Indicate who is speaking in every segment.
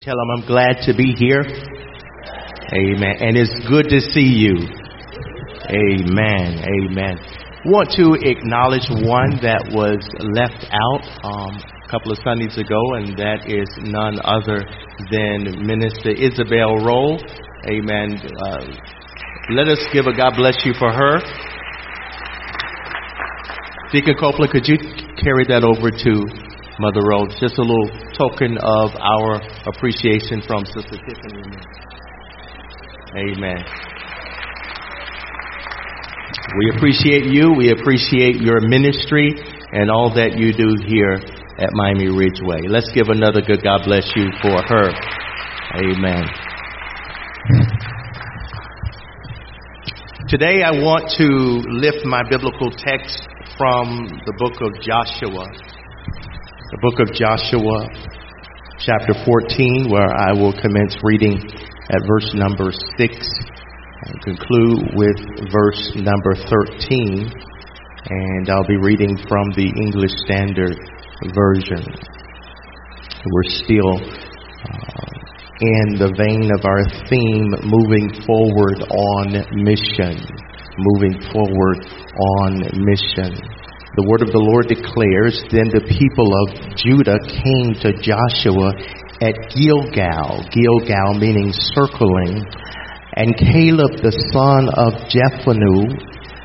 Speaker 1: Tell them I'm glad to be here. Amen. And it's good to see you. Amen. Amen. Want to acknowledge one that was left out a couple of Sundays ago, and that is none other than Minister Isabel Roll. Amen. Let us give a God bless you for her. Deacon Copeland, could you carry that over to Mother Rhodes? Just a little token of our appreciation from Sister Tiffany. Amen. We appreciate you. We appreciate your ministry and all that you do here at Miami Ridgeway. Let's give another good God bless you for her. Amen. Today I want to lift my biblical text from the book of Joshua. The book of Joshua, chapter 14, where I will commence reading at verse number 6 and conclude with verse number 13. And I'll be reading from the English Standard Version. We're still in the vein of our theme, moving forward on mission. Moving forward on mission. The word of the Lord declares, Then the people of Judah came to Joshua at Gilgal, Gilgal meaning circling, and Caleb the son of Jephunneh,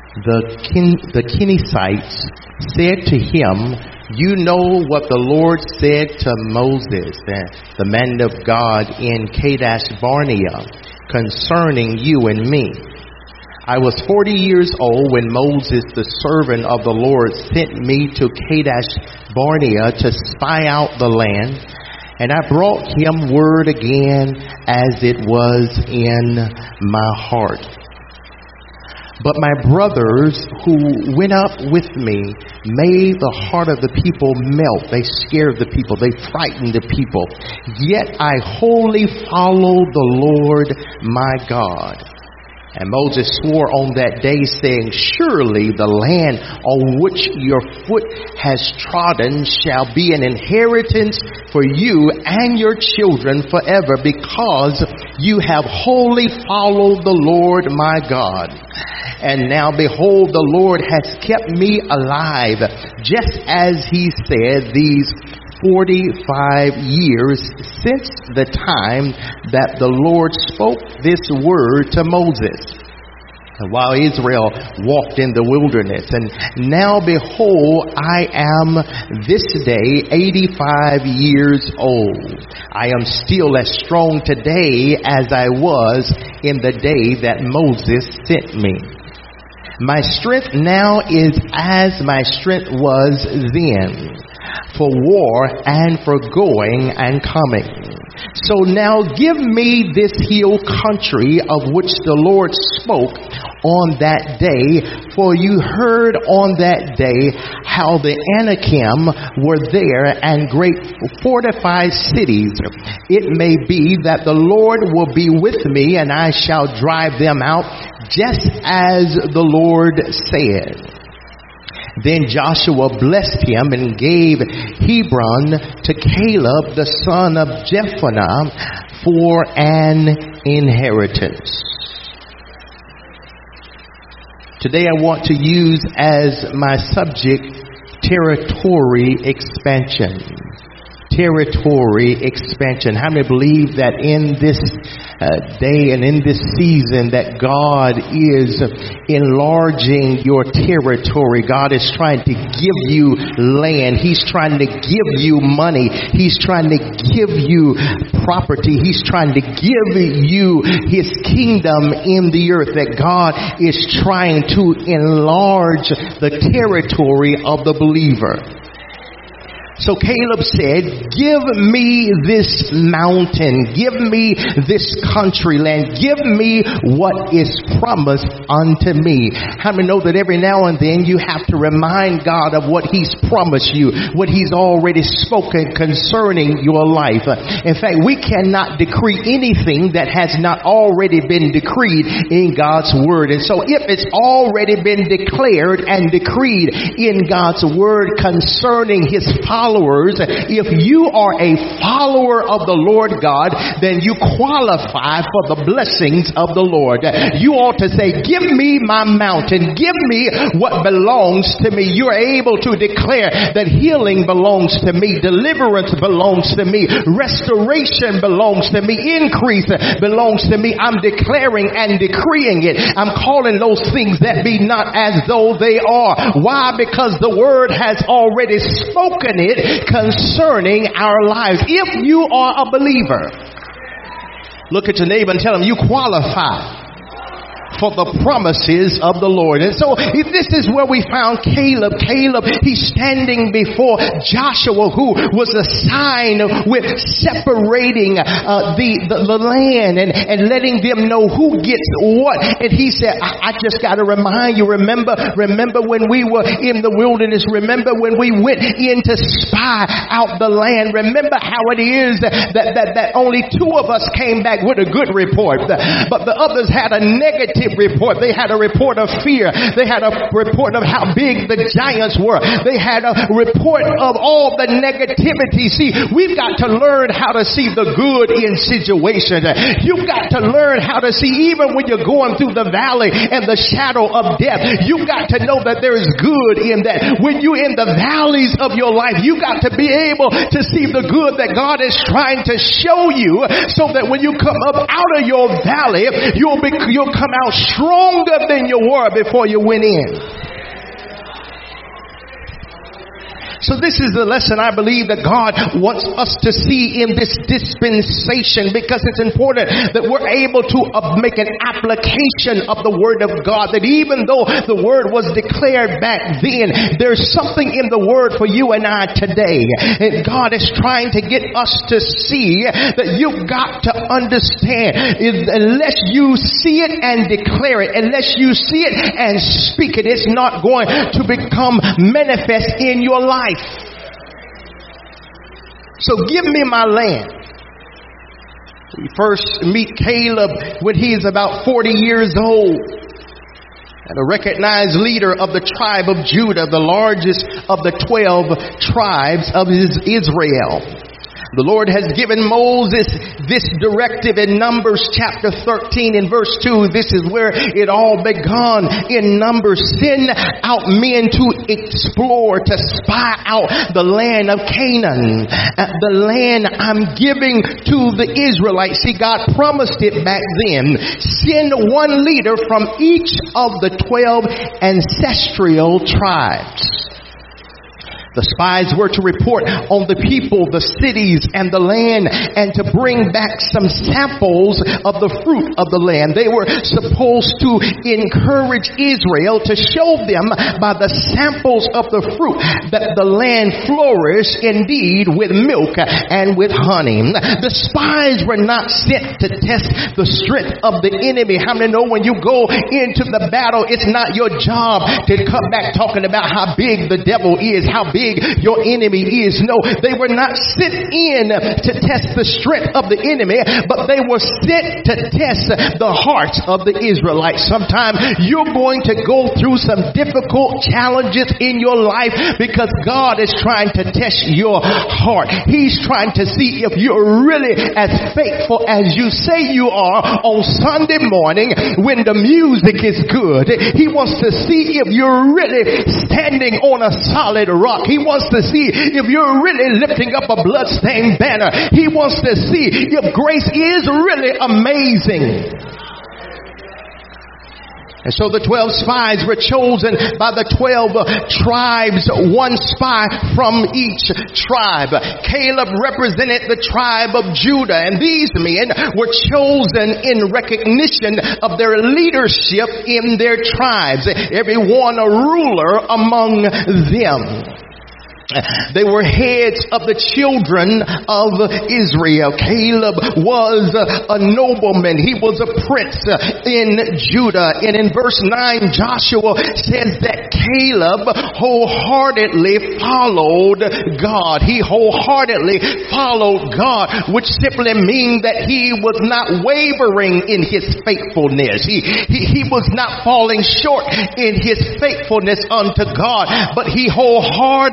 Speaker 1: the Kenizzites, said to him, You know what the Lord said to Moses, the man of God, in Kadesh Barnea, concerning you and me. I was 40 years old when Moses, the servant of the Lord, sent me to Kadesh Barnea to spy out the land, and I brought him word again as it was in my heart. But my brothers who went up with me made the heart of the people melt. They scared the people. They frightened the people. Yet I wholly followed the Lord my God. And Moses swore on that day, saying, Surely the land on which your foot has trodden shall be an inheritance for you and your children forever, because you have wholly followed the Lord my God. And now behold, the Lord has kept me alive, just as he said, these 45 years since the time that the Lord spoke this word to Moses, while Israel walked in the wilderness. And now behold, I am this day 85 years old. I am still as strong today as I was in the day that Moses sent me. My strength now is as my strength was then, for war and for going and coming. So now give me this hill country of which the Lord spoke on that day, for you heard on that day how the Anakim were there and great fortified cities. It may be that the Lord will be with me, and I shall drive them out, just as the Lord said. Then Joshua blessed him and gave Hebron to Caleb the son of Jephunneh for an inheritance. Today I want to use as my subject territory expansion. Territory expansion. How many believe that in this day and in this season that God is enlarging your territory? God is trying to give you land. He's trying to give you money. He's trying to give you property. He's trying to give you his kingdom in the earth. That God is trying to enlarge the territory of the believer. So Caleb said, Give me this mountain, give me this country land, give me what is promised unto me. How many know that every now and then you have to remind God of what he's promised you, what he's already spoken concerning your life? In fact, we cannot decree anything that has not already been decreed in God's word. And so if it's already been declared and decreed in God's word concerning his power, followers, if you are a follower of the Lord God, then you qualify for the blessings of the Lord. You ought to say, give me my mountain. Give me what belongs to me. You're able to declare that healing belongs to me. Deliverance belongs to me. Restoration belongs to me. Increase belongs to me. I'm declaring and decreeing it. I'm calling those things that be not as though they are. Why? Because the word has already spoken it concerning our lives. If you are a believer, look at your neighbor and tell him you qualify for the promises of the Lord. And so this is where we found Caleb. Caleb, he's standing before Joshua, who was assigned with separating the land and letting them know who gets what. And he said, I just got to remind you, remember when we were in the wilderness, remember when we went in to spy out the land, remember how it is that only two of us came back with a good report, but the others had a negative report. They had a report of fear. They had a report of how big the giants were. They had a report of all the negativity. See, we've got to learn how to see the good in situations. You've got to learn how to see, even when you're going through the valley and the shadow of death, you've got to know that there is good in that. When you're in the valleys of your life, you've got to be able to see the good that God is trying to show you, so that when you come up out of your valley, you'll come out stronger than you were before you went in. So this is the lesson I believe that God wants us to see in this dispensation, because it's important that we're able to make an application of the Word of God, that even though the Word was declared back then, there's something in the Word for you and I today. And God is trying to get us to see that you've got to understand, unless you see it and declare it, unless you see it and speak it, it's not going to become manifest in your life. So give me my land. We first meet Caleb when he's about 40 years old, and a recognized leader of the tribe of Judah, the largest of the 12 tribes of Israel. The Lord has given Moses this directive in Numbers chapter 13 and verse 2. This is where it all began in Numbers. Send out men to explore, to spy out the land of Canaan, the land I'm giving to the Israelites. See, God promised it back then. Send one leader from each of the 12 ancestral tribes. The spies were to report on the people, the cities, and the land, and to bring back some samples of the fruit of the land. They were supposed to encourage Israel, to show them by the samples of the fruit that the land flourished indeed with milk and with honey. The spies were not sent to test the strength of the enemy. How many know when you go into the battle, it's not your job to come back talking about how big the devil is, how big your enemy is? No, they were not sent in to test the strength of the enemy, but they were sent to test the hearts of the Israelites. Sometimes you're going to go through some difficult challenges in your life because God is trying to test your heart. He's trying to see if you're really as faithful as you say you are on Sunday morning when the music is good. He wants to see if you're really standing on a solid rock. He wants to see if you're really lifting up a bloodstained banner. He wants to see if grace is really amazing. And so the 12 spies were chosen by the 12 tribes, one spy from each tribe. Caleb represented the tribe of Judah, and these men were chosen in recognition of their leadership in their tribes. Every one a ruler among them. They were heads of the children of Israel. Caleb was a nobleman. He was a prince in Judah. And in verse 9, Joshua says that Caleb wholeheartedly followed God. He wholeheartedly followed God, which simply means that he was not wavering in his faithfulness. He was not falling short in his faithfulness unto God, but he wholeheartedly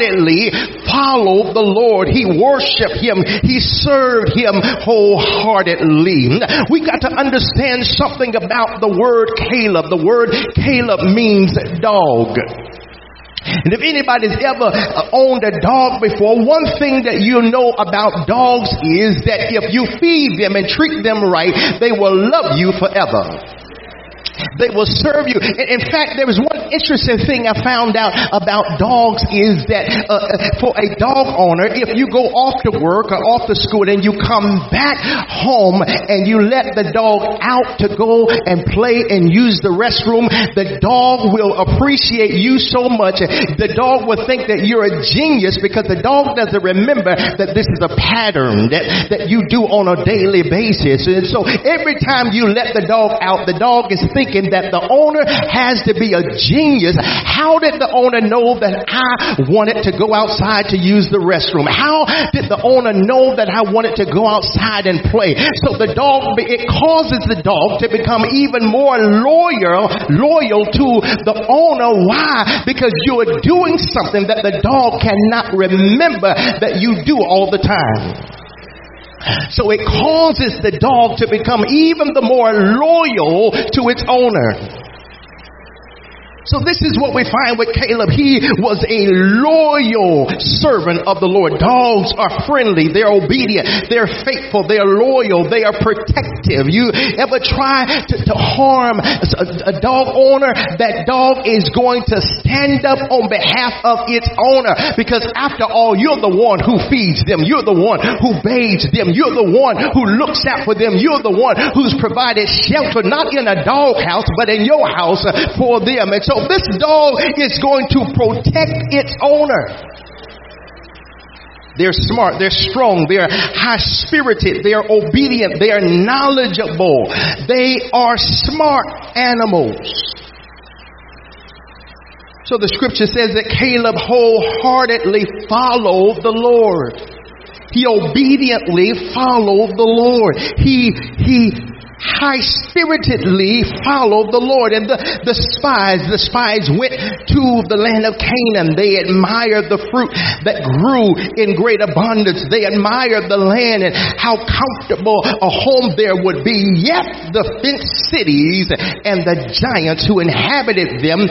Speaker 1: he followed the Lord. He worshiped him. He served him wholeheartedly. We got to understand something about the word Caleb. The word Caleb means dog. And if anybody's ever owned a dog before, one thing that you know about dogs is that if you feed them and treat them right, they will love you forever. They will serve you. In fact, there was one interesting thing I found out about dogs is that for a dog owner, if you go off to work or off to school and you come back home and you let the dog out to go and play and use the restroom, the dog will appreciate you so much. The dog will think that you're a genius because the dog doesn't remember that this is a pattern that you do on a daily basis. And so every time you let the dog out, the dog is thinking that the owner has to be a genius. How did the owner know that I wanted to go outside to use the restroom? How did the owner know that I wanted to go outside and play? So the dog, it causes the dog to become even more loyal to the owner. Why? Because you are doing something that the dog cannot remember that you do all the time. So it causes the dog to become even the more loyal to its owner. So this is what we find with Caleb. He was a loyal servant of the Lord. Dogs are friendly. They're obedient. They're faithful. They're loyal. They are protective. You ever try to harm a dog owner? That dog is going to stand up on behalf of its owner, because after all, you're the one who feeds them. You're the one who bathes them. You're the one who looks out for them. You're the one who's provided shelter, not in a dog house, but in your house for them. And so this dog is going to protect its owner. They're smart, they're strong, they're high-spirited, they're obedient, they are knowledgeable. They are smart animals. So the scripture says that Caleb wholeheartedly followed the Lord. He obediently followed the Lord. He high-spiritedly followed the Lord. And the spies went to the land of Canaan. They admired the fruit that grew in great abundance. They admired the land and how comfortable a home there would be. Yet the fenced cities and the giants who inhabited them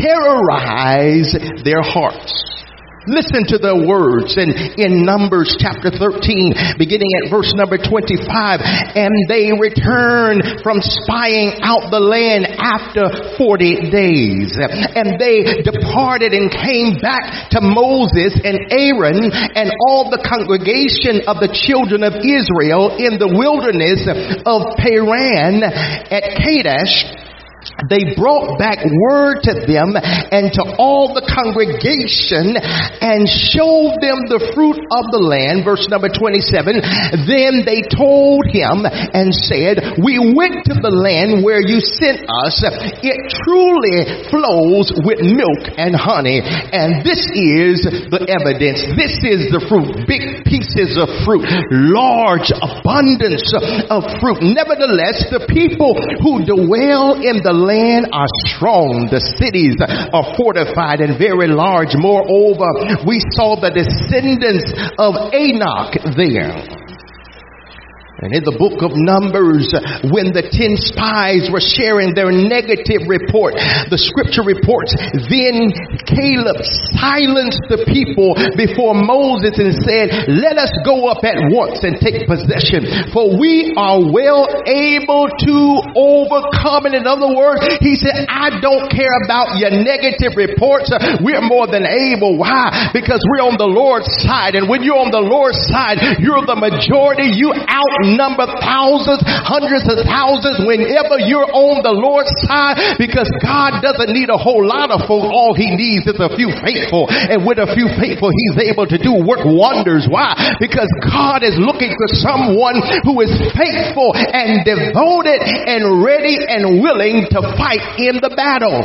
Speaker 1: terrorized their hearts. Listen to the words in Numbers chapter 13, beginning at verse number 25. And they returned from spying out the land after 40 days. And they departed and came back to Moses and Aaron and all the congregation of the children of Israel in the wilderness of Paran at Kadesh. They brought back word to them and to all the congregation and showed them the fruit of the land. Verse number 27. Then they told him and said, we went to the land where you sent us. It truly flows with milk and honey. And this is the evidence. This is the fruit. Big pieces of fruit. Large abundance of fruit. Nevertheless, the people who dwell in the land are strong. The cities are fortified and very large. Moreover, we saw the descendants of Anak there. And in the book of Numbers, when the 10 spies were sharing their negative report, the scripture reports, then Caleb silenced the people before Moses and said, let us go up at once and take possession, for we are well able to overcome. And in other words, he said, I don't care about your negative reports. We're more than able. Why? Because we're on the Lord's side. And when you're on the Lord's side, you're the majority. You outnumber thousands, hundreds of thousands whenever you're on the Lord's side, because God doesn't need a whole lot of folk. All he needs is a few faithful, and with a few faithful he's able to do work wonders. Why? Because God is looking for someone who is faithful and devoted and ready and willing to fight in the battle.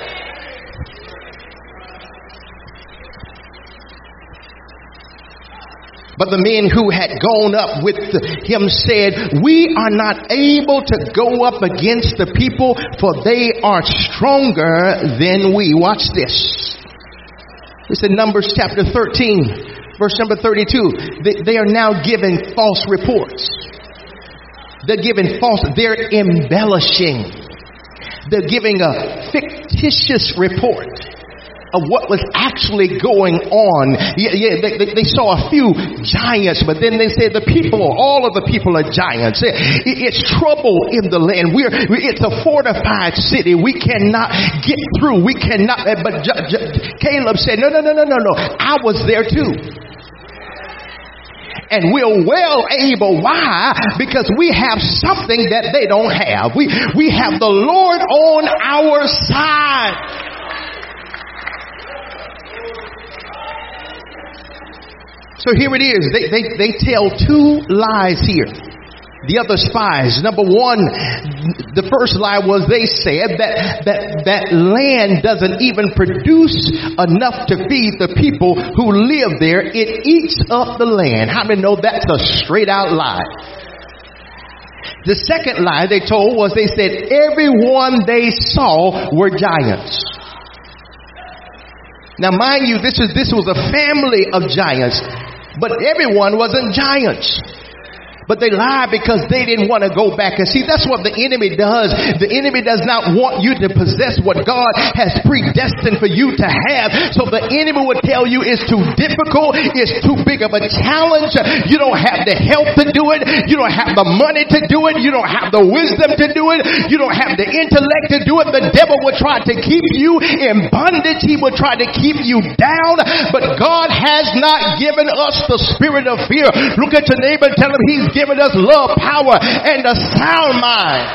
Speaker 1: But the men who had gone up with him said, we are not able to go up against the people, for they are stronger than we. Watch this. It's in Numbers chapter 13, verse number 32. They are now giving false reports. They're giving they're embellishing. They're giving a fictitious report of what was actually going on. They saw a few giants, but then they said all of the people are giants. It's trouble in the land. It's a fortified city. We cannot get through. We cannot. But Caleb said, no. I was there too. And we're well able. Why? Because we have something that they don't have. We have the Lord on our side. So here it is. They tell two lies here. The other spies. Number one, the first lie was they said that land doesn't even produce enough to feed the people who live there. It eats up the land. How many know that's a straight out lie? The second lie they told was they said everyone they saw were giants. Now mind you, this was a family of giants. But everyone wasn't giants. But they lied because they didn't want to go back. And see, that's what the enemy does. The enemy does not want you to possess what God has predestined for you to have. So the enemy would tell you it's too difficult. It's too big of a challenge. You don't have the help to do it. You don't have the money to do it. You don't have the wisdom to do it. You don't have the intellect to do it. The devil will try to keep you in bondage. He will try to keep you down. But God has not given us the spirit of fear. Look at your neighbor and tell him he's given us love, power, and a sound mind.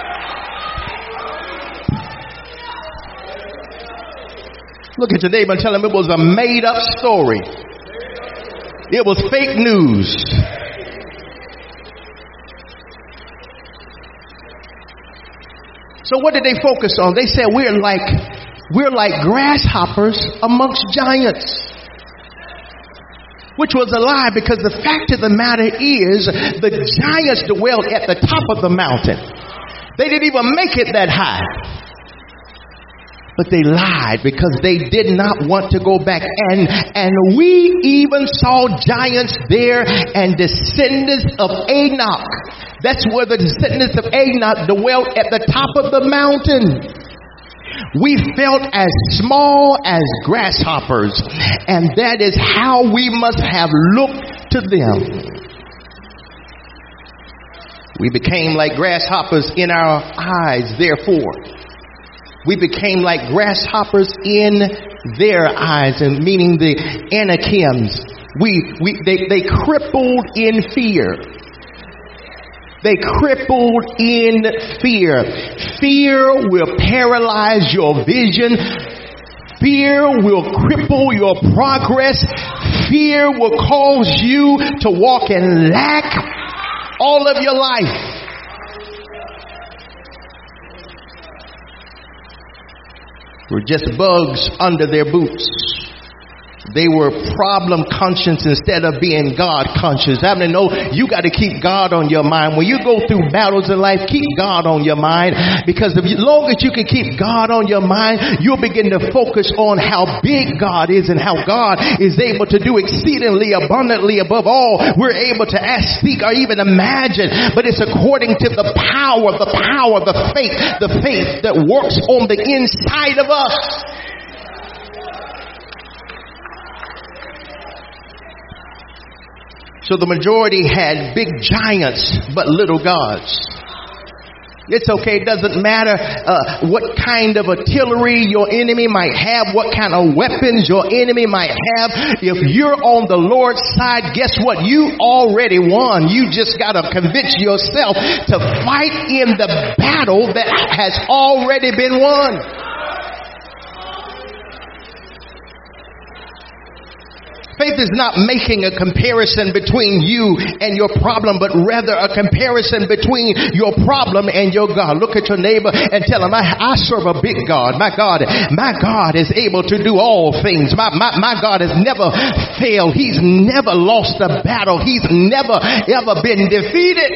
Speaker 1: Look at your neighbor and tell him it was a made-up story. It was fake news. So what did they focus on? They said we're like grasshoppers amongst giants. Which was a lie, because the fact of the matter is the giants dwelled at the top of the mountain. They didn't even make it that high. But they lied because they did not want to go back. And we even saw giants there and descendants of Enoch. That's where the descendants of Enoch dwelt at the top of the mountain. We felt as small as grasshoppers, and that is how we must have looked to them. We became like grasshoppers in our eyes, therefore. We became like grasshoppers in their eyes, and meaning the Anakims. They crippled in fear. They crippled in fear. Fear will paralyze your vision. Fear will cripple your progress. Fear will cause you to walk in lack all of your life. We're just bugs under their boots. They were problem conscious instead of being God conscious. I mean, no, you got to keep God on your mind. When you go through battles in life, keep God on your mind. Because as long as you can keep God on your mind, you'll begin to focus on how big God is and how God is able to do exceedingly abundantly above all we're able to ask, speak, or even imagine. But it's according to the power, the faith that works on the inside of us. So the majority had big giants, but little gods. It's okay. It doesn't matter what kind of artillery your enemy might have, what kind of weapons your enemy might have. If you're on the Lord's side, guess what? You already won. You just got to convince yourself to fight in the battle that has already been won. Faith is not making a comparison between you and your problem, but rather a comparison between your problem and your God. Look at your neighbor and tell him, I serve a big God. My God is able to do all things. My God has never failed. He's never lost a battle. He's never ever been defeated.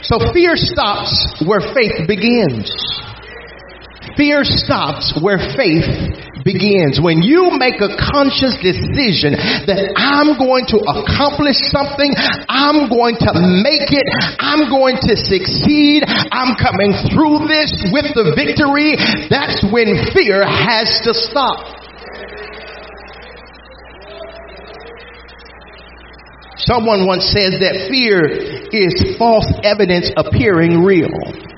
Speaker 1: So fear stops where faith begins. Fear stops where faith begins. When you make a conscious decision that I'm going to accomplish something, I'm going to make it, I'm going to succeed, I'm coming through this with the victory, that's when fear has to stop. Someone once said that fear is false evidence appearing real.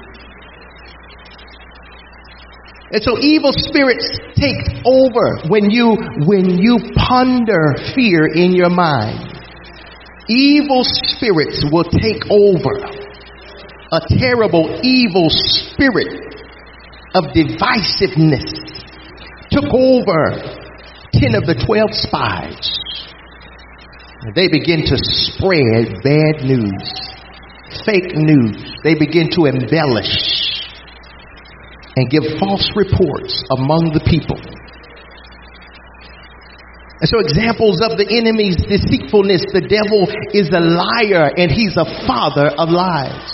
Speaker 1: And so evil spirits take over when you ponder fear in your mind. Evil spirits will take over. A terrible evil spirit of divisiveness took over 10 of the 12 spies. They begin to spread bad news, fake news. They begin to embellish and give false reports among the people. And so examples of the enemy's deceitfulness: the devil is a liar and he's a father of lies.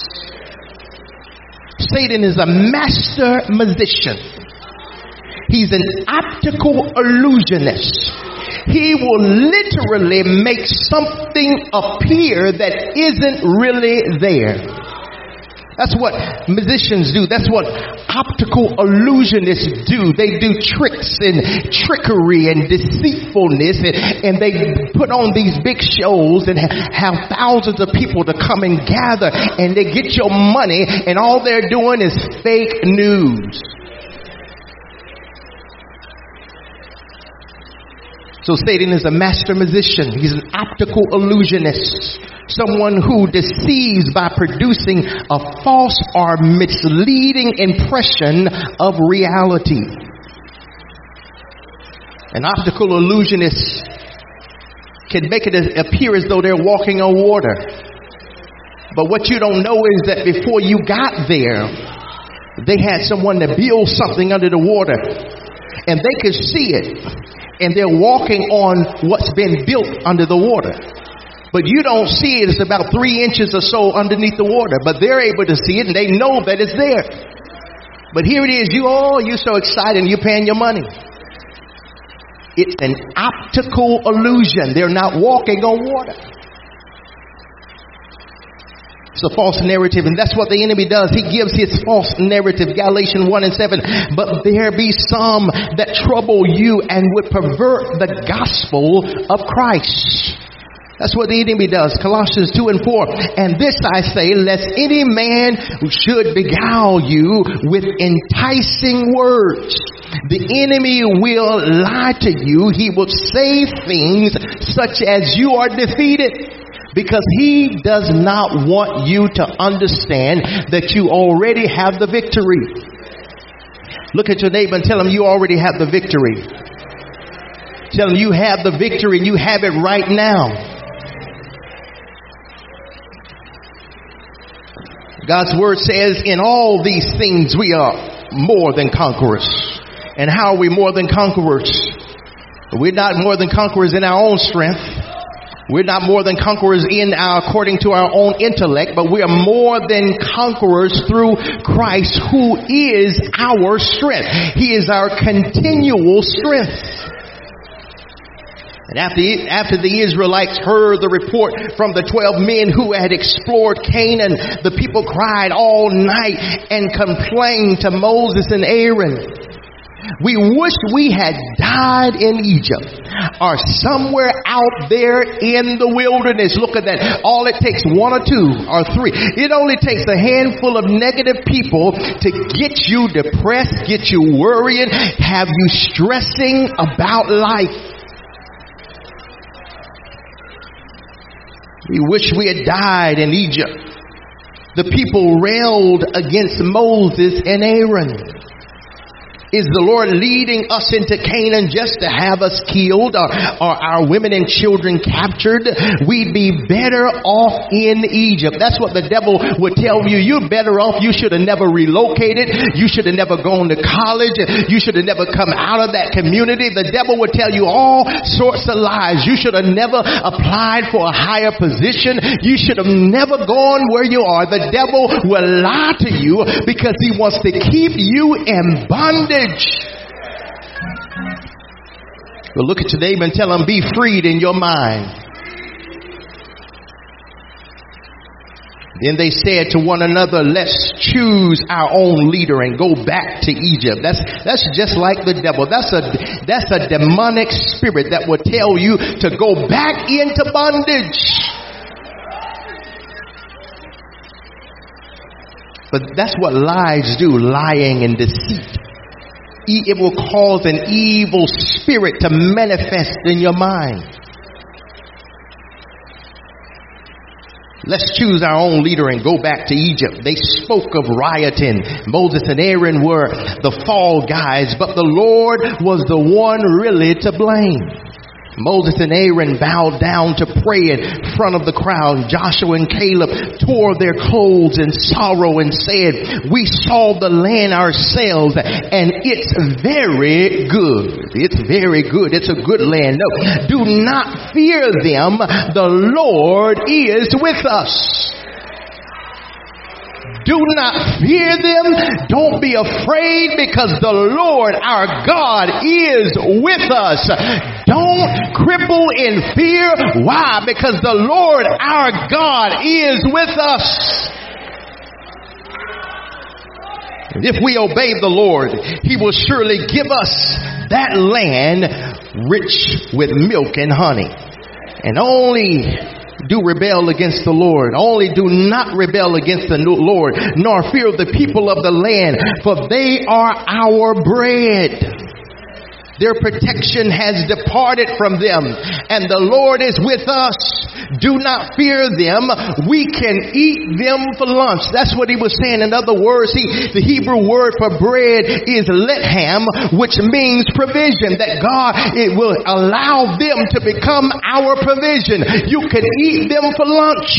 Speaker 1: Satan is a master magician. He's an optical illusionist. He will literally make something appear that isn't really there. That's what magicians do. That's what optical illusionists do. They do tricks and trickery and deceitfulness, and they put on these big shows and have thousands of people to come and gather, and they get your money, and all they're doing is fake news. So Satan is a master magician. He's an optical illusionist. Someone who deceives by producing a false or misleading impression of reality. An optical illusionist can make it appear as though they're walking on water. But what you don't know is that before you got there, they had someone to build something under the water. And they could see it. And they're walking on what's been built under the water. But you don't see it. It's about 3 inches or so underneath the water. But they're able to see it and they know that it's there. But here it is. You're so excited and you're paying your money. It's an optical illusion. They're not walking on water. It's a false narrative, and that's what the enemy does. He gives his false narrative. Galatians 1:7. But there be some that trouble you and would pervert the gospel of Christ. That's what the enemy does. Colossians 2:4. And this I say, lest any man should beguile you with enticing words. The enemy will lie to you. He will say things such as you are defeated. Because he does not want you to understand that you already have the victory. Look at your neighbor and tell him you already have the victory. Tell him you have the victory and you have it right now. God's word says in all these things we are more than conquerors. And how are we more than conquerors? We're not more than conquerors in our own strength. We're not more than conquerors according to our own intellect, but we are more than conquerors through Christ, who is our strength. He is our continual strength. And after the Israelites heard the report from the 12 men who had explored Canaan, the people cried all night and complained to Moses and Aaron. We wish we had died in Egypt or somewhere out there in the wilderness. Look at that. All it takes 1 or 2 or 3. It only takes a handful of negative people to get you depressed, get you worrying, have you stressing about life. We wish we had died in Egypt. The people railed against Moses and Aaron. Is the Lord leading us into Canaan just to have us killed or our women and children captured? We'd be better off in Egypt. That's what the devil would tell you. You're better off. You should have never relocated. You should have never gone to college. You should have never come out of that community. The devil would tell you all sorts of lies. You should have never applied for a higher position. You should have never gone where you are. The devil will lie to you because he wants to keep you in bondage. But look at your neighbor and tell him, be freed in your mind. Then they said to one another, let's choose our own leader and go back to Egypt. That's just like the devil. That's a demonic spirit that will tell you to go back into bondage. But that's what lies do, lying and deceit. It will cause an evil spirit to manifest in your mind. Let's choose our own leader and go back to Egypt. They spoke of rioting. Moses and Aaron were the fall guys, but the Lord was the one really to blame. Moses and Aaron bowed down to pray in front of the crowd. Joshua and Caleb tore their clothes in sorrow and said, we saw the land ourselves and it's very good. It's very good. It's a good land. No, do not fear them. The Lord is with us. Do not fear them. Don't be afraid because the Lord our God is with us. Don't cripple in fear. Why? Because the Lord our God is with us. And if we obey the Lord, He will surely give us that land rich with milk and honey. And only do rebel against the Lord. Only do not rebel against the Lord, nor fear the people of the land, for they are our bread. Their protection has departed from them, and the Lord is with us. Do not fear them. We can eat them for lunch. That's what he was saying. In other words, the Hebrew word for bread is lethem, which means provision. That God, it will allow them to become our provision. You can eat them for lunch.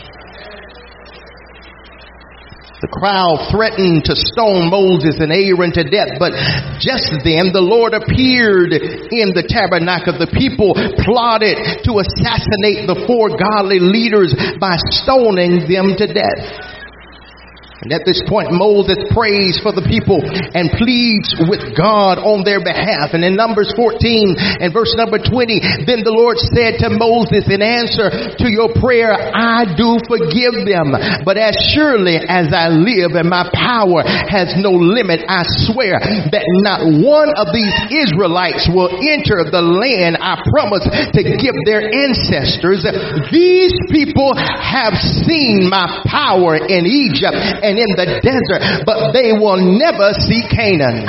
Speaker 1: The crowd threatened to stone Moses and Aaron to death, but just then the Lord appeared in the tabernacle. The people plotted to assassinate the four godly leaders by stoning them to death. And at this point, Moses prays for the people and pleads with God on their behalf. And in Numbers 14 and verse number 20, then the Lord said to Moses, in answer to your prayer, I do forgive them. But as surely as I live and my power has no limit, I swear that not one of these Israelites will enter the land I promised to give their ancestors. These people have seen my power in Egypt and in the desert, but they will never see Canaan.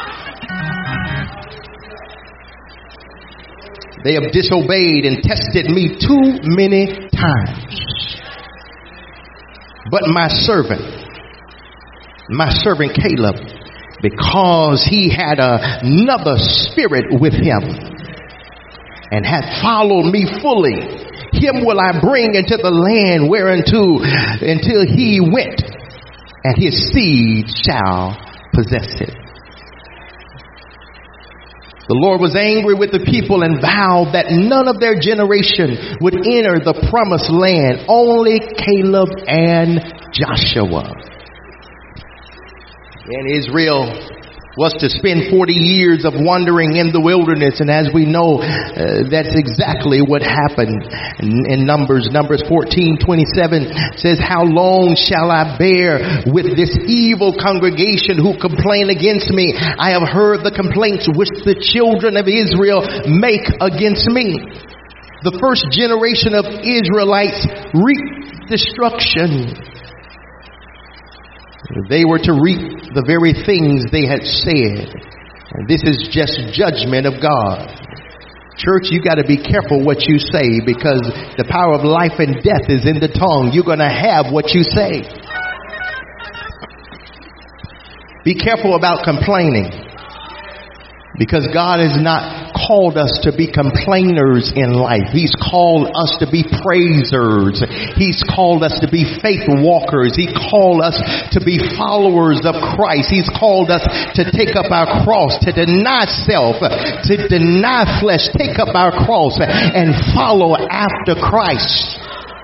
Speaker 1: They have disobeyed and tested me too many times. But my servant Caleb, because he had another spirit with him and had followed me fully, him will I bring into the land whereunto until he went, and his seed shall possess it. The Lord was angry with the people and vowed that none of their generation would enter the promised land, only Caleb and Joshua. And Israel was to spend 40 years of wandering in the wilderness. And as we know, that's exactly what happened. In Numbers 14:27 says, how long shall I bear with this evil congregation who complain against me? I have heard the complaints which the children of Israel make against me. The first generation of Israelites reaped destruction. They were to reap the very things they had said. And this is just judgment of God. Church, you got to be careful what you say, because the power of life and death is in the tongue. You're going to have what you say. Be careful about complaining. Because God has not called us to be complainers in life. He's called us to be praisers. He's called us to be faith walkers. He called us to be followers of Christ. He's called us to take up our cross, to deny self, to deny flesh, take up our cross and follow after Christ.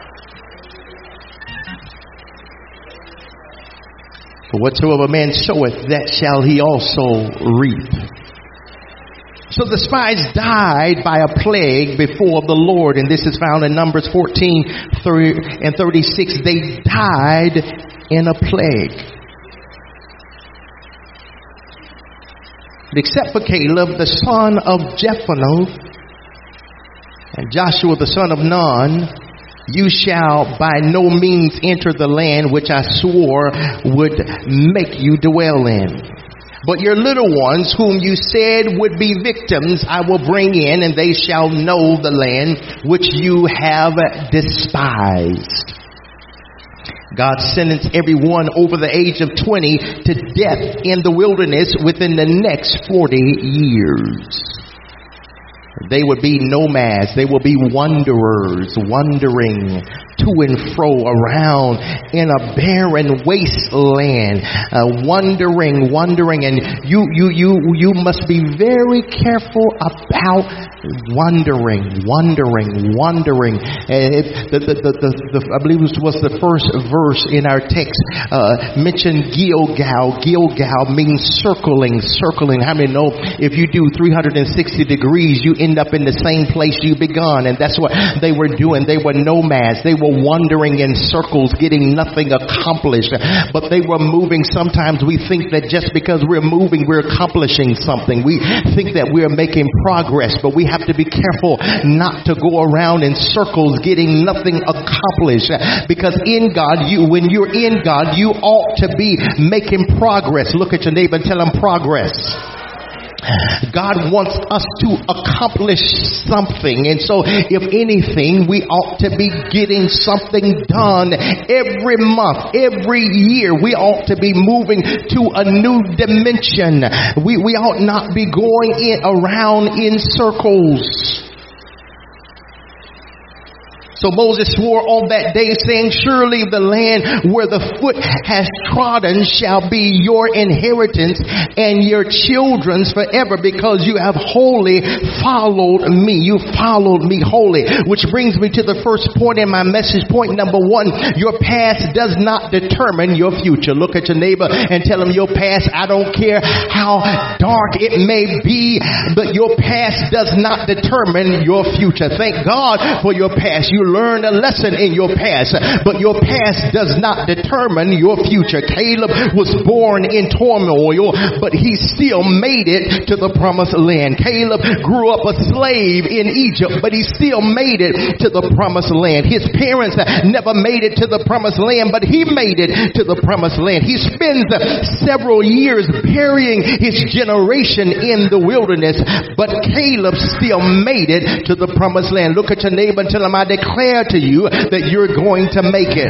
Speaker 1: For whatsoever man soweth, that shall he also reap. So the spies died by a plague before the Lord. And this is found in Numbers 14 and 36. They died in a plague. But except for Caleb, the son of Jephunneh, and Joshua, the son of Nun, you shall by no means enter the land which I swore would make you dwell in. But your little ones, whom you said would be victims, I will bring in, and they shall know the land which you have despised. God sentenced everyone over the age of 20 to death in the wilderness within the next 40 years. They would be nomads. They will be wanderers, wandering to and fro around in a barren wasteland, wandering. And you must be very careful about wandering. I believe it was the first verse in our text mentioned Gilgal. Gilgal means circling. How many know if you do 360 degrees, you end up in the same place you begun? And that's what they were doing. They were nomads. They were wandering in circles, getting nothing accomplished. But they were moving. Sometimes we think that just because we're moving, we're accomplishing something. We think that we're making progress, but we have to be careful not to go around in circles getting nothing accomplished. Because in God, when you're in God, you ought to be making progress. Look at your neighbor and tell them progress. God wants us to accomplish something. And so if anything, we ought to be getting something done every month, every year. We ought to be moving to a new dimension. We ought not be going around in circles. So Moses swore on that day, saying, surely the land where the foot has trodden shall be your inheritance and your children's forever, because you have wholly followed me. You followed me wholly. Which brings me to the first point in my message. Point number one, your past does not determine your future. Look at your neighbor and tell him your past, I don't care how dark it may be, but your past does not determine your future. Thank God for your past. You learned a lesson in your past, but your past does not determine your future. Caleb was born in turmoil, but he still made it to the promised land. Caleb grew up a slave in Egypt, but he still made it to the promised land. His parents never made it to the promised land, but he made it to the promised land. He spends several years burying his generation in the wilderness, but Caleb still made it to the promised land. Look at your neighbor and tell him, I declare to you that you're going to make it.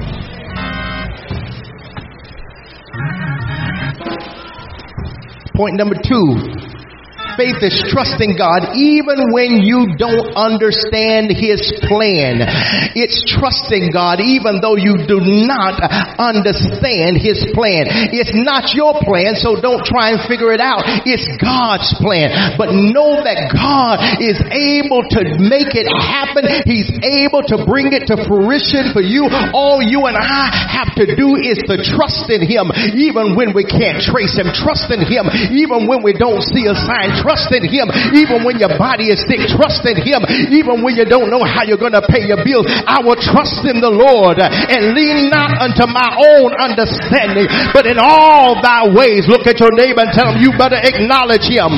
Speaker 1: Point number two. Faith is trusting God even when you don't understand His plan. It's trusting God even though you do not understand His plan. It's not your plan, so don't try and figure it out. It's God's plan. But know that God is able to make it happen. He's able to bring it to fruition for you. All you and I have to do is to trust in Him even when we can't trace Him. Trust in Him even when we don't see a sign. Trust in Him even when your body is sick. Trust in Him even when you don't know how you're going to pay your bills. I will trust in the Lord and lean not unto my own understanding, but in all thy ways. Look at your neighbor and tell him you better acknowledge Him.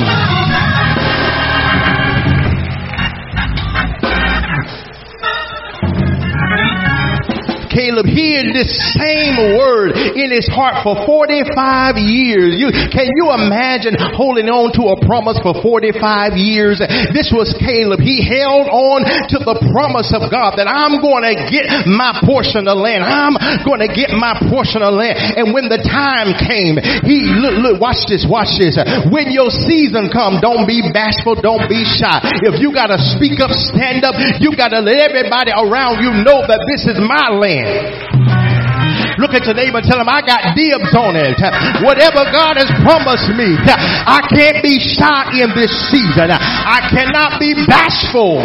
Speaker 1: Caleb hid this same word in his heart for 45 years. Can you imagine holding on to a promise for 45 years? This was Caleb. He held on to the promise of God that I'm going to get my portion of land. I'm going to get my portion of land. And when the time came, look, watch this. When your season comes, don't be bashful, don't be shy. If you got to speak up, stand up. You got to let everybody around you know that this is my land. Look at your neighbor and tell him, I got dibs on it. Whatever God has promised me, I can't be shy in this season. I cannot be bashful.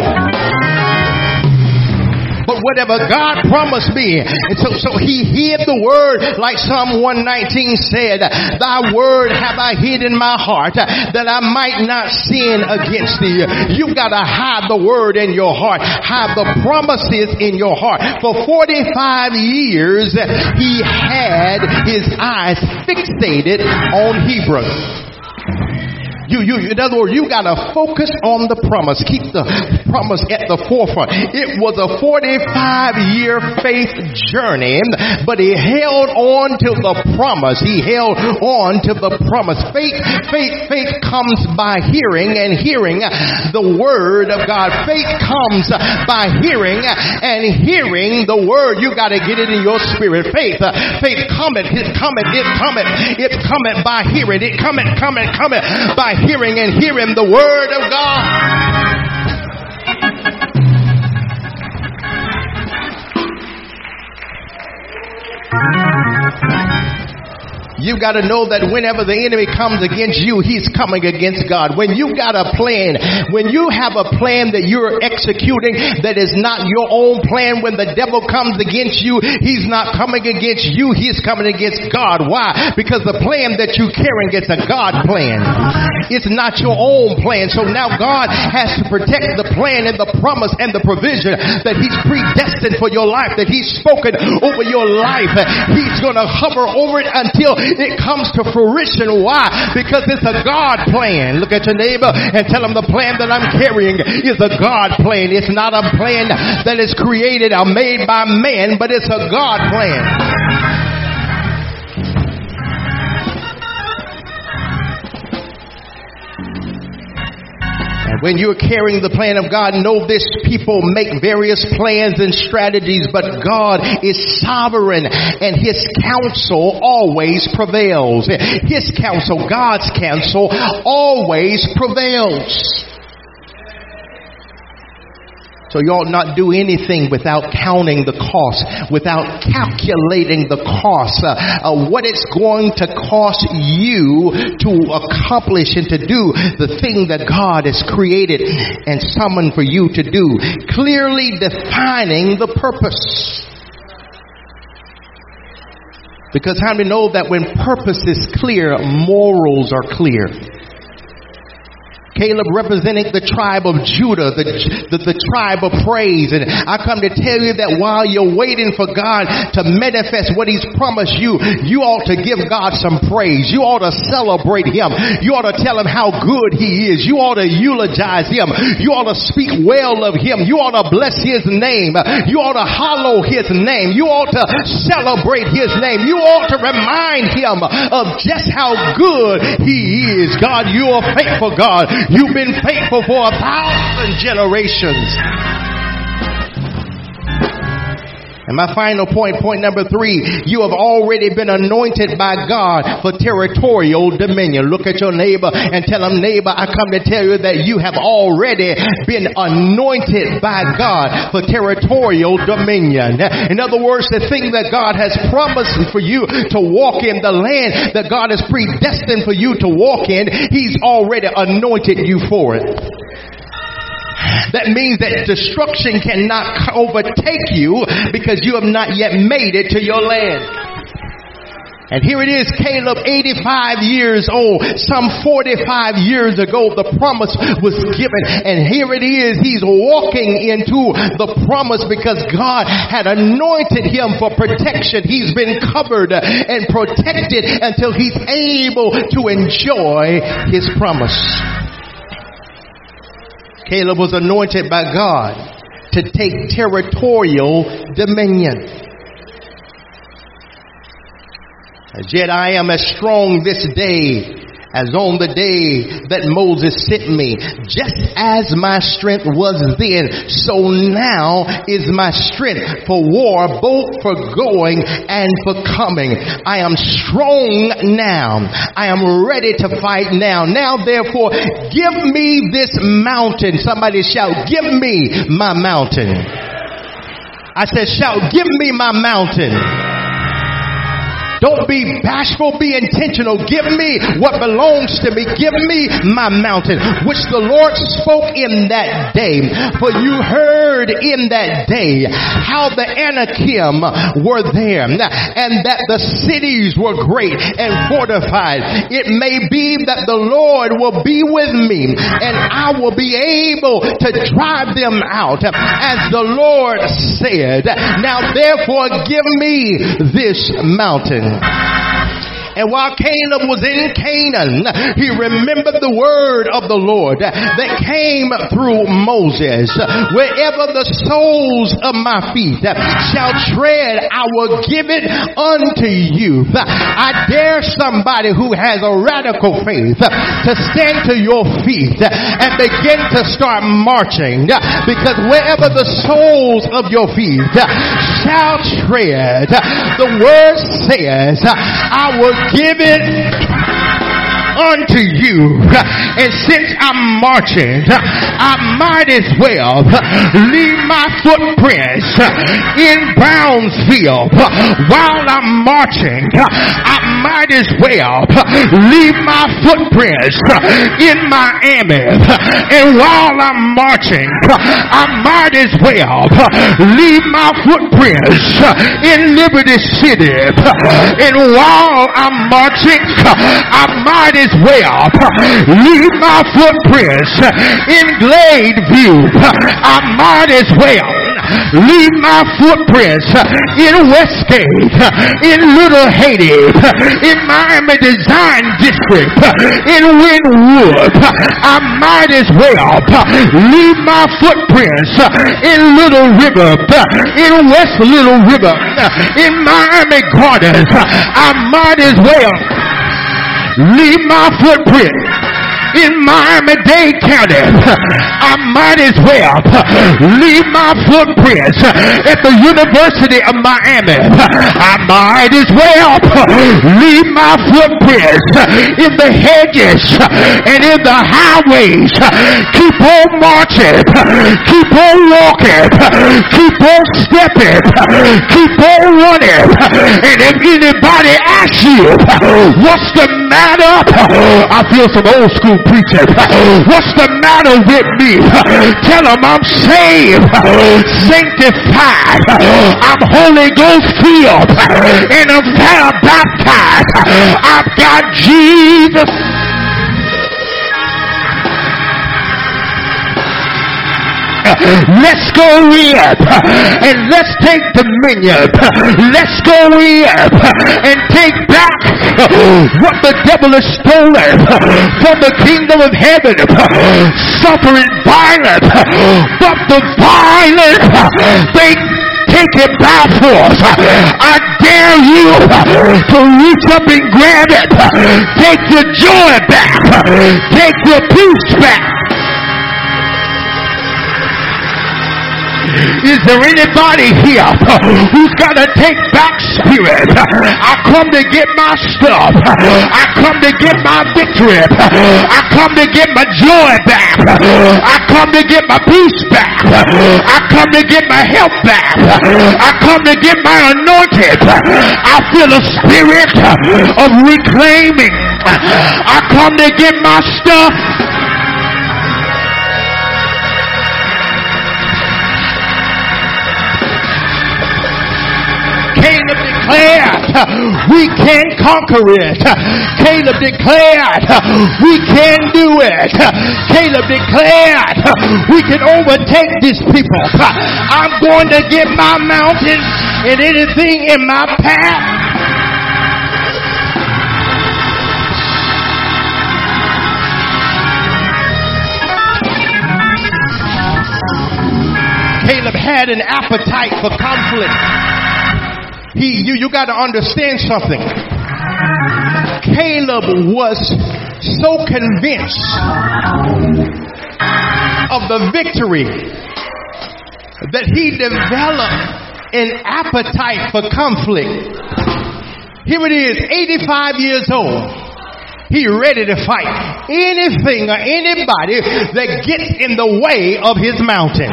Speaker 1: But whatever God promised me. And so he hid the word, like Psalm 119 said, thy word have I hid in my heart that I might not sin against thee. You've got to hide the word in your heart. Hide the promises in your heart. For 45 years, he had his eyes fixated on Hebron. In other words, you got to focus on the promise. Keep the promise at the forefront. It was a 45-year faith journey, but he held on to the promise. He held on to the promise. Faith comes by hearing, and hearing the word of God. Faith comes by hearing, and hearing the word. You got to get it in your spirit. Faith cometh by hearing. It cometh by hearing, and hearing the word of God. You got to know that whenever the enemy comes against you, he's coming against God. When you got a plan, when you have a plan that you're executing that is not your own plan, when the devil comes against you, he's not coming against you, he's coming against God. Why? Because the plan that you're carrying is a God plan. It's not your own plan. So now God has to protect the plan and the promise and the provision that he's predestined for your life, that he's spoken over your life. He's going to hover over it until it comes to fruition. Why? Because it's a God plan. Look at your neighbor and tell him the plan that I'm carrying is a God plan. It's not a plan that is created or made by man, but it's a God plan. When you're carrying the plan of God, know this: people make various plans and strategies, but God is sovereign and his counsel always prevails. His counsel, God's counsel, always prevails. So you ought not do anything without counting the cost, without calculating the cost, what it's going to cost you to accomplish and to do the thing that God has created and summoned for you to do. Clearly defining the purpose. Because how many know that when purpose is clear, morals are clear? Caleb representing the tribe of Judah, the tribe of praise. And I come to tell you that while you're waiting for God to manifest what he's promised you, you ought to give God some praise. You ought to celebrate him. You ought to tell him how good he is. You ought to eulogize him. You ought to speak well of him. You ought to bless his name. You ought to hallow his name. You ought to celebrate his name. You ought to remind him of just how good he is. God, you are faithful, God. You've been faithful for 1,000 generations. And my final point number 3, you have already been anointed by God for territorial dominion. Look at your neighbor and tell him, neighbor, I come to tell you that you have already been anointed by God for territorial dominion. In other words, the thing that God has promised for you to walk in, the land that God has predestined for you to walk in, he's already anointed you for it. That means that destruction cannot overtake you because you have not yet made it to your land. And here it is, Caleb, 85 years old. Some 45 years ago, the promise was given. And here it is, he's walking into the promise because God had anointed him for protection. He's been covered and protected until he's able to enjoy his promise. Caleb was anointed by God to take territorial dominion. Yet I am as strong this day as on the day that Moses sent me. Just as my strength was then, so now is my strength for war, both for going and for coming. I am strong now. I am ready to fight now. Now therefore, give me this mountain. Somebody shout, give me my mountain. I said, shout, give me my mountain. Don't be bashful, be intentional. Give me what belongs to me. Give me my mountain, which the Lord spoke in that day. For you heard in that day how the Anakim were there, and that the cities were great and fortified. It may be that the Lord will be with me, and I will be able to drive them out, as the Lord said. Now therefore give me this mountain. And while Caleb was in Canaan, he remembered the word of the Lord that came through Moses. Wherever the soles of my feet shall tread, I will give it unto you. I dare somebody who has a radical faith to stand to your feet and begin to start marching, because wherever the soles of your feet shall tread, the word says, I will give it unto you. And since I'm marching, I might as well leave my footprints in Brownsville. While I'm marching, I might as well leave my footprints in Miami. And while I'm marching, I might as well leave my footprints in Liberty City. And while I'm marching, I might as well leave my footprints in Gladeview. I might as well leave my footprints in Westgate, in Little Haiti, in Miami Design District, in Wynwood. I might as well leave my footprints in Little River, in West Little River, in Miami Gardens. I might as well leave my footprint in Miami-Dade County. I might as well leave my footprints at the University of Miami. I might as well leave my footprints in the hedges and in the highways. Keep on marching. Keep on walking. Keep on stepping. Keep on running. And if anybody asks you, what's the matter? I feel some old school preaching. What's the matter with me? Tell them I'm saved, sanctified, I'm Holy Ghost filled, and I'm fire baptized. I've got Jesus. Let's go in and let's take dominion. Let's go in and take back what the devil has stolen from the kingdom of heaven. Suffering violence, but the violent they take it by force. I dare you to reach up and grab it. Take your joy back. Take your peace back. Is there anybody here who's got a take back spirit? I come to get my stuff. I come to get my victory. I come to get my joy back. I come to get my peace back. I come to get my health back. I come to get my anointing. I feel a spirit of reclaiming. I come to get my stuff. Caleb declared, we can conquer it. Caleb declared, we can do it. Caleb declared, we can overtake these people. I'm going to get my mountain and anything in my path. Caleb had an appetite for conflict. You got to understand something. Caleb was so convinced of the victory that he developed an appetite for conflict. Here it is, 85 years old. He ready to fight anything or anybody that gets in the way of his mountain.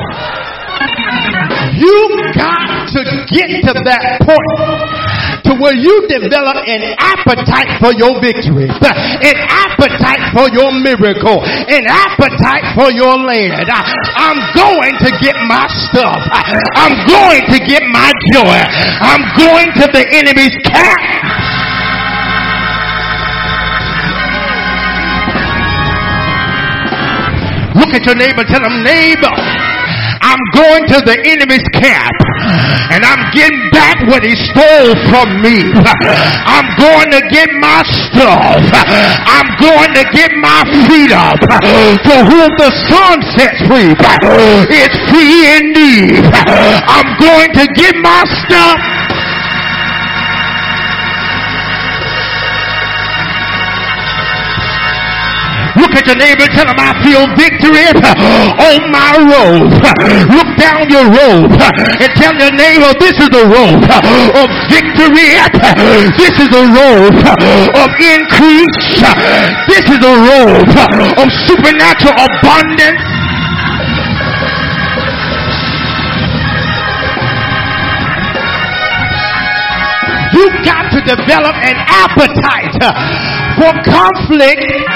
Speaker 1: You got to get to that point to where you develop an appetite for your victory, an appetite for your miracle, an appetite for your land. I'm going to get my stuff. I'm going to get my joy. I'm going to the enemy's camp. Look at your neighbor, tell him, neighbor, I'm going to the enemy's camp and I'm getting back what he stole from me. I'm going to get my stuff. I'm going to get my freedom. For whom the Son sets free is free indeed. I'm going to get my stuff. Look at your neighbor and tell him, I feel victory on my road. Look down your road and tell your neighbor, this is the road of victory. This is the road of increase. This is the road of supernatural abundance. You've got to develop an appetite for conflict.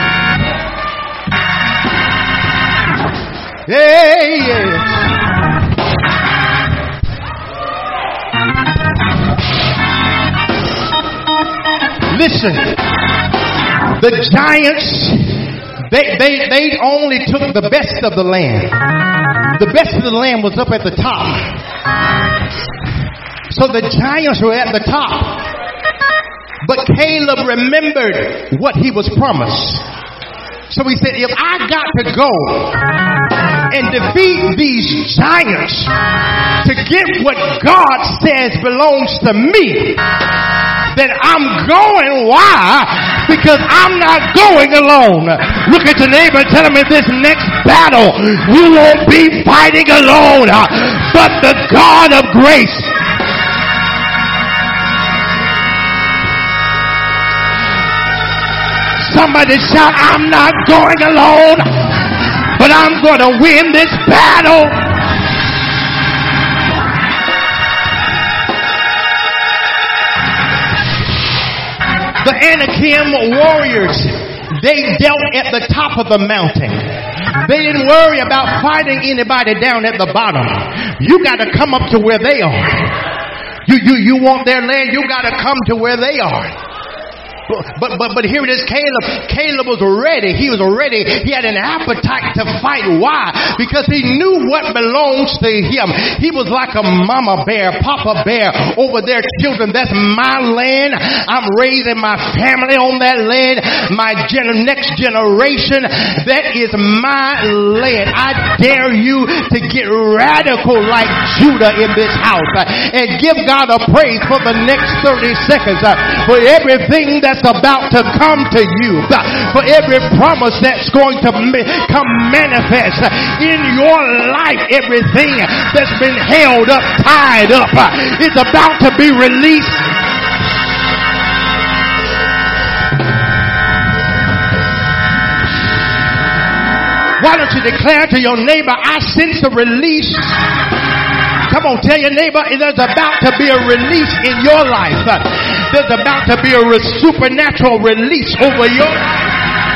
Speaker 1: Yeah. Listen, the giants, they only took the best of the land. The best of the land was up at the top. So the giants were at the top. But Caleb remembered what he was promised. So he said, if I got to go and defeat these giants to get what God says belongs to me, then I'm going. Why? Because I'm not going alone. Look at your neighbor and tell him, in this next battle, you won't be fighting alone, but the God of grace. Somebody shout, I'm not going alone, but I'm going to win this battle. The Anakim warriors, they dealt at the top of the mountain. They didn't worry about fighting anybody down at the bottom. You got to come up to where they are. You want their land, you got to come to where they are. But here it is, Caleb was ready. He was ready. He had an appetite to fight. Why? Because he knew what belongs to him. He was like a mama bear, papa bear over their children. That's my land. I'm raising my family on that land. My next generation, that is my land. I dare you to get radical like Judah in this house and give God a praise for the next 30 seconds for everything that's about to come to you, for every promise that's going to come manifest in your life. Everything that's been held up, tied up, is about to be released. Why don't you declare to your neighbor, I sense a release. Come on, tell your neighbor, there's about to be a release in your life. There's about to be a supernatural release over your life.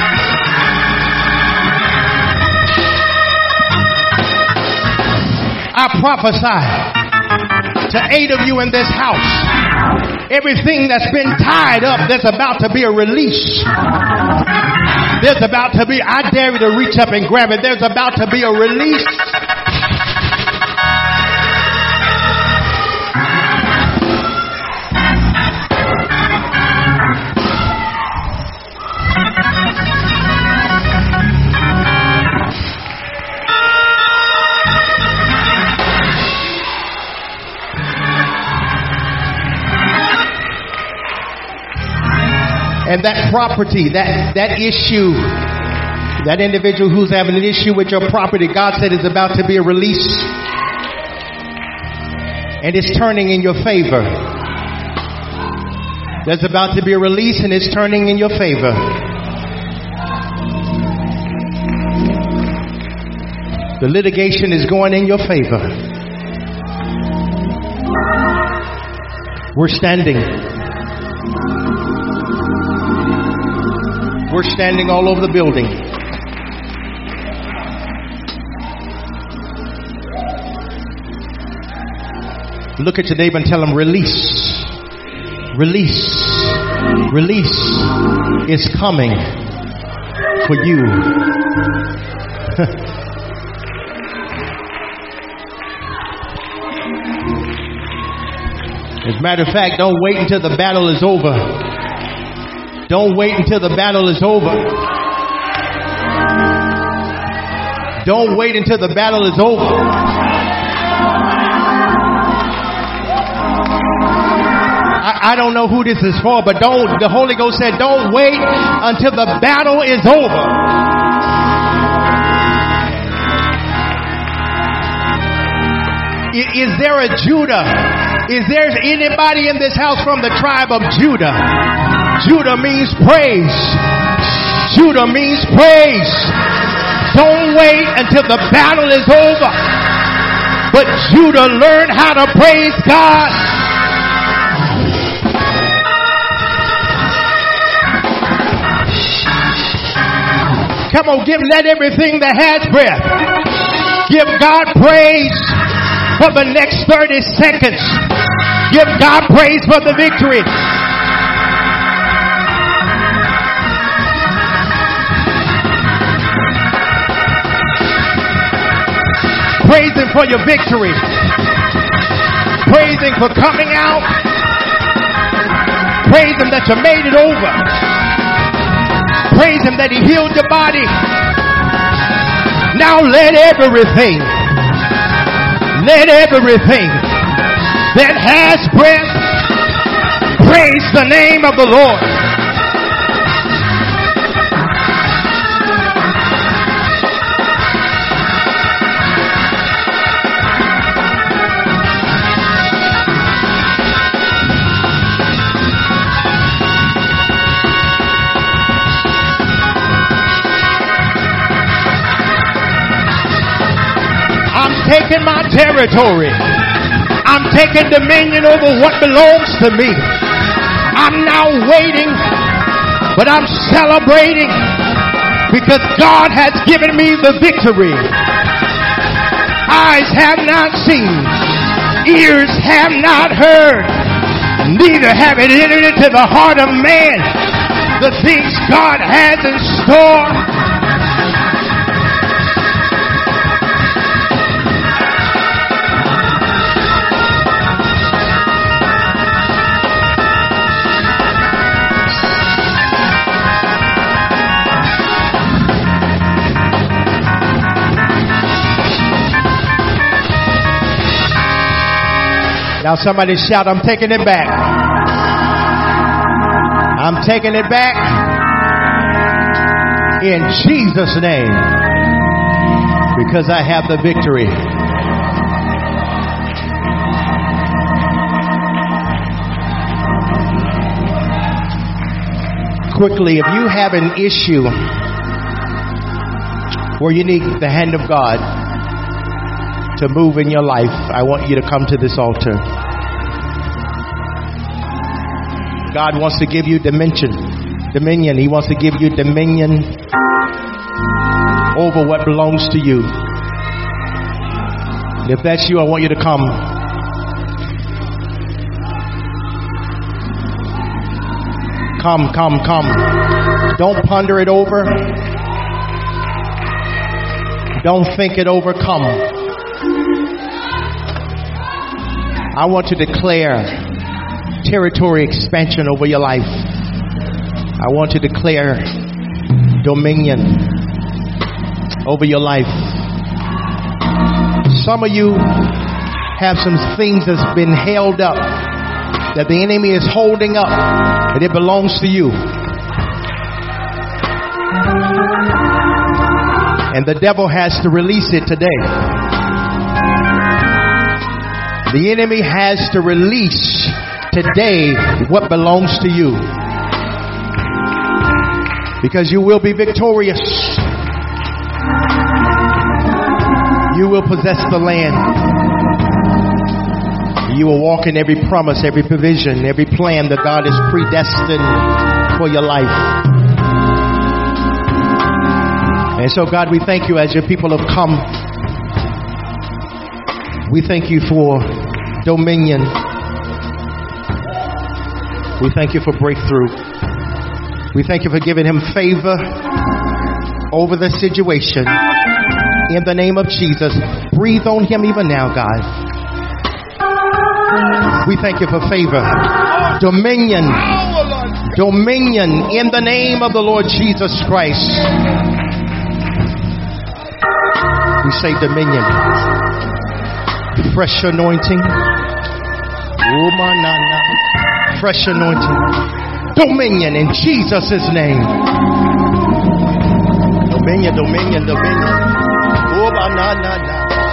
Speaker 1: I prophesy to 8 of you in this house. Everything that's been tied up, there's about to be a release. There's about to be, I dare you to reach up and grab it. There's about to be a release. And that property, that issue, that individual who's having an issue with your property, God said is about to be a release. And it's turning in your favor. There's about to be a release and it's turning in your favor. The litigation is going in your favor. We're standing. We're standing all over the building. Look at your neighbor and tell him, release. Release. Release is coming for you. As a matter of fact, don't wait until the battle is over. Don't wait until the battle is over. Don't wait until the battle is over. I don't know who this is for, but the Holy Ghost said, don't wait until the battle is over. Is there a Judah? Is there anybody in this house from the tribe of Judah? Judah means praise. Judah means praise. Don't wait until the battle is over. But Judah learned how to praise God. Come on, let everything that has breath. Give God praise for the next 30 seconds. Give God praise for the victory. Praise Him for your victory. Praise Him for coming out. Praise Him that you made it over. Praise Him that He healed your body. Now let everything that has breath praise the name of the Lord. I'm taking my territory. I'm taking dominion over what belongs to me. I'm now waiting, but I'm celebrating because God has given me the victory. Eyes have not seen, ears have not heard, neither have it entered into the heart of man the things God has in store. Now somebody shout, I'm taking it back. I'm taking it back in Jesus' name because I have the victory. Quickly, if you have an issue where you need the hand of God to move in your life, I want you to come to this altar. God wants to give you dominion. He wants to give you dominion over what belongs to you. And if that's you, I want you to come. Come. Don't ponder it over. Don't think it over. Come. I want to declare territory expansion over your life. I want to declare dominion over your life. Some of you have some things that's been held up, that the enemy is holding up, and it belongs to you. And the devil has to release it today. The enemy has to release today what belongs to you. Because you will be victorious. You will possess the land. You will walk in every promise, every provision, every plan that God has predestined for your life. And so, God, we thank you as your people have come. We thank you for dominion. We thank you for breakthrough. We thank you for giving him favor over the situation. In the name of Jesus, breathe on him even now, God. We thank you for favor, dominion, dominion in the name of the Lord Jesus Christ. We say dominion, fresh anointing, fresh anointing, dominion in Jesus' name. Dominion, dominion, dominion.